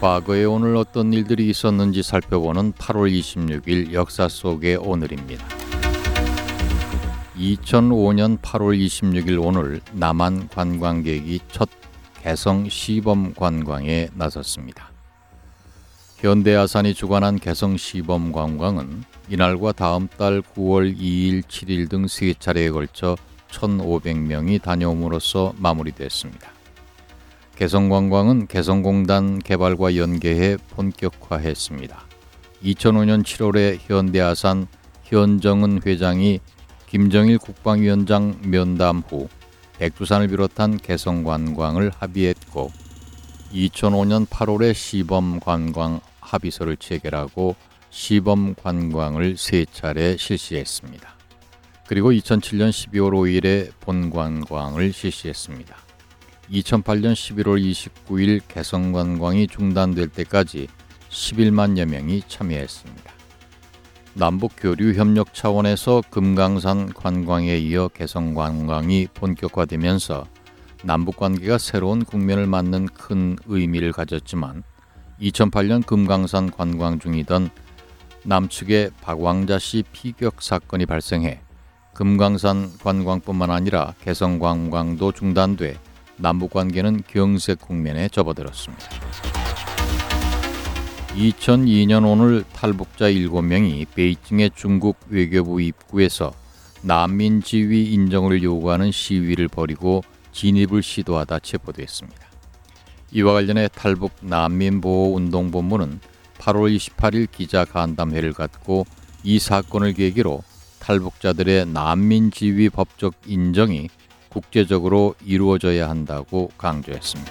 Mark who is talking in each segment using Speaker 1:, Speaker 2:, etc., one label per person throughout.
Speaker 1: 과거에 오늘 어떤 일들이 있었는지 살펴보는 8월 26일 역사 속의 오늘입니다. 2005년 8월 26일 오늘 남한 관광객이 첫 개성 시범 관광에 나섰습니다. 현대아산이 주관한 개성 시범 관광은 이날과 다음 달 9월 2일, 7일 등 3차례에 걸쳐 1,500명이 다녀옴으로써 마무리됐습니다. 개성관광은 개성공단 개발과 연계해 본격화했습니다. 2005년 7월에 현대아산 현정은 회장이 김정일 국방위원장 면담 후 백두산을 비롯한 개성관광을 합의했고 2005년 8월에 시범관광 합의서를 체결하고 시범관광을 3차례 실시했습니다. 그리고 2007년 12월 5일에 본관광을 실시했습니다. 2008년 11월 29일 개성관광이 중단될 때까지 11만여 명이 참여했습니다. 남북교류 협력 차원에서 금강산 관광에 이어 개성관광이 본격화되면서 남북관계가 새로운 국면을 맞는 큰 의미를 가졌지만 2008년 금강산 관광 중이던 남측의 박왕자 씨 피격 사건이 발생해 금강산 관광뿐만 아니라 개성관광도 중단돼 남북관계는 경색 국면에 접어들었습니다. 2002년 오늘 탈북자 7명이 베이징의 중국 외교부 입구에서 난민 지위 인정을 요구하는 시위를 벌이고 진입을 시도하다 체포됐습니다. 이와 관련해 탈북 난민보호운동본부는 8월 28일 기자간담회를 갖고 이 사건을 계기로 탈북자들의 난민 지위 법적 인정이 국제적으로 이루어져야 한다고 강조했습니다.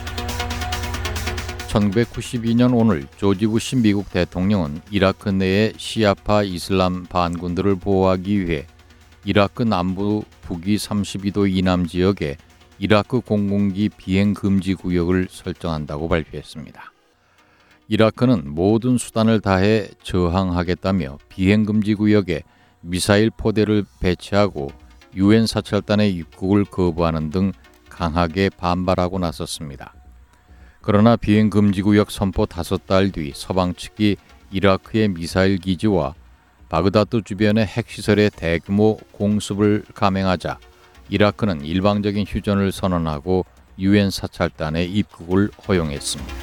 Speaker 1: 1992년 오늘 조지 부시 미국 대통령은 이라크 내의 시아파 이슬람 반군들을 보호하기 위해 이라크 남부 북위 32도 이남 지역에 이라크 공군기 비행 금지 구역을 설정한다고 발표했습니다. 이라크는 모든 수단을 다해 저항하겠다며 비행 금지 구역에 미사일 포대를 배치하고 유엔 사찰단의 입국을 거부하는 등 강하게 반발하고 나섰습니다. 그러나 비행 금지 구역 선포 5달 뒤 서방 측이 이라크의 미사일 기지와 바그다드 주변의 핵시설에 대규모 공습을 감행하자 이라크는 일방적인 휴전을 선언하고 유엔 사찰단의 입국을 허용했습니다.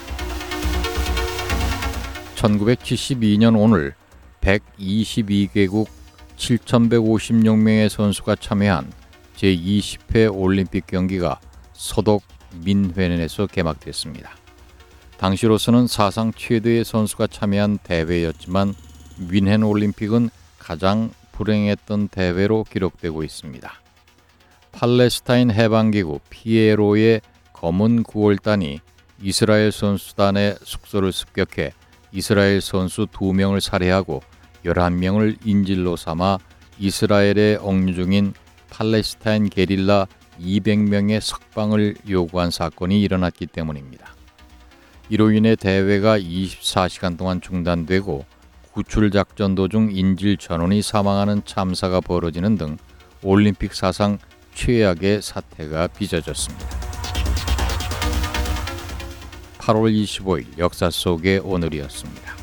Speaker 1: 1972년 오늘 122개국 7,156명의 선수가 참여한 제20회 올림픽 경기가 서독 민회nen에서 개막됐습니다. 당시로서는 사상 최대의 선수가 참여한 대회였지만 민헨 올림픽은 가장 불행했던 대회로 기록되고 있습니다. 팔레스타인 해방기구 PLO의 검은 9월단이 이스라엘 선수단의 숙소를 습격해 이스라엘 선수 2명을 살해하고 11명을 인질로 삼아 이스라엘에 억류 중인 팔레스타인 게릴라 200명의 석방을 요구한 사건이 일어났기 때문입니다. 이로 인해 대회가 24시간 동안 중단되고 구출작전 도중 인질 전원이 사망하는 참사가 벌어지는 등 올림픽 사상 최악의 사태가 빚어졌습니다. 8월 25일 역사 속의 오늘이었습니다.